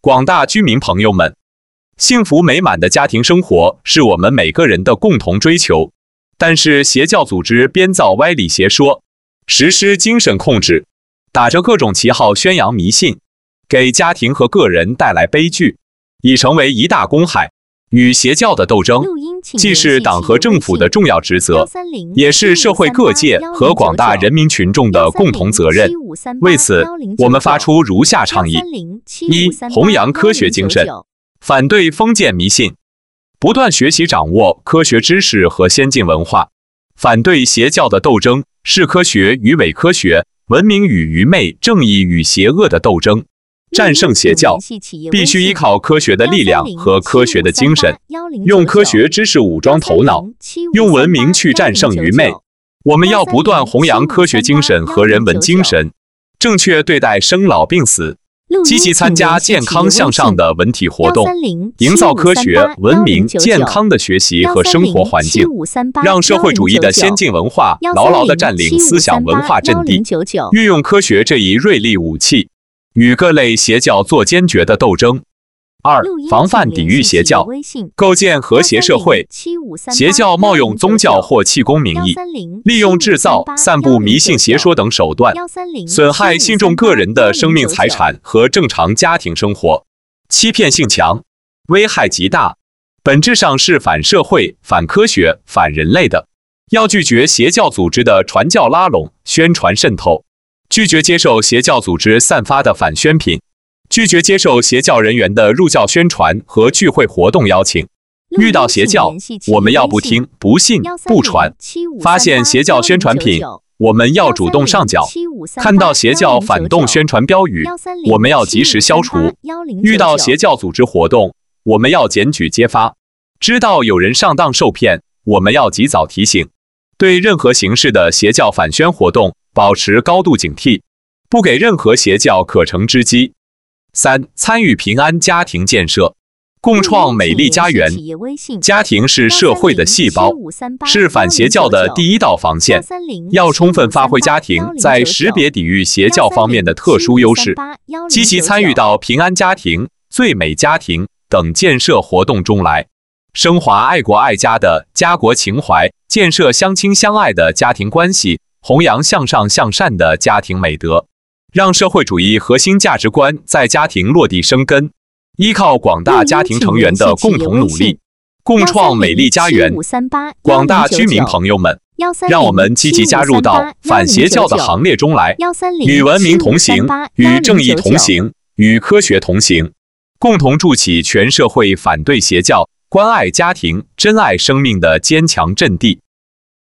广大居民朋友们，幸福美满的家庭生活是我们每个人的共同追求。但是邪教组织编造歪理邪说，实施精神控制，打着各种旗号宣扬迷信，给家庭和个人带来悲剧，已成为一大公害。与邪教的斗争，既是党和政府的重要职责，也是社会各界和广大人民群众的共同责任。为此，我们发出如下倡议：一、弘扬科学精神，反对封建迷信，不断学习掌握科学知识和先进文化。反对邪教的斗争是科学与伪科学、文明与愚昧、正义与邪恶的斗争。战胜邪教，必须依靠科学的力量和科学的精神，用科学知识武装头脑，用文明去战胜愚昧。我们要不断弘扬科学精神和人文精神，正确对待生老病死，积极参加健康向上的文体活动，营造科学、文明、健康的学习和生活环境，让社会主义的先进文化牢牢地占领思想文化阵地，运用科学这一锐利武器，与各类邪教做坚决的斗争。二、防范抵御邪教，构建和谐社会。邪教冒用宗教或气功名义，利用制造、散布迷信邪说等手段，损害信众个人的生命财产和正常家庭生活，欺骗性强，危害极大，本质上是反社会、反科学、反人类的。要拒绝邪教组织的传教拉拢、宣传渗透，拒绝接受邪教组织散发的反宣品，拒绝接受邪教人员的入教宣传和聚会活动邀请。遇到邪教，我们要不听、不信、不传；发现邪教宣传品，我们要主动上缴；看到邪教反动宣传标语，我们要及时消除；遇到邪教组织活动，我们要检举揭发；知道有人上当受骗，我们要及早提醒。对任何形式的邪教反宣活动保持高度警惕，不给任何邪教可乘之机。三、参与平安家庭建设，共创美丽家园。家庭是社会的细胞，是反邪教的第一道防线。要充分发挥家庭在识别抵御邪教方面的特殊优势，积极参与到平安家庭、最美家庭等建设活动中来，升华爱国爱家的家国情怀，建设相亲相爱的家庭关系，弘扬向上向善的家庭美德，让社会主义核心价值观在家庭落地生根。依靠广大家庭成员的共同努力，共创美丽家园。广大居民朋友们，让我们积极加入到反邪教的行列中来，与文明同行，与正义同行，与科学同行，共同筑起全社会反对邪教、关爱家庭、珍爱生命的坚强阵地。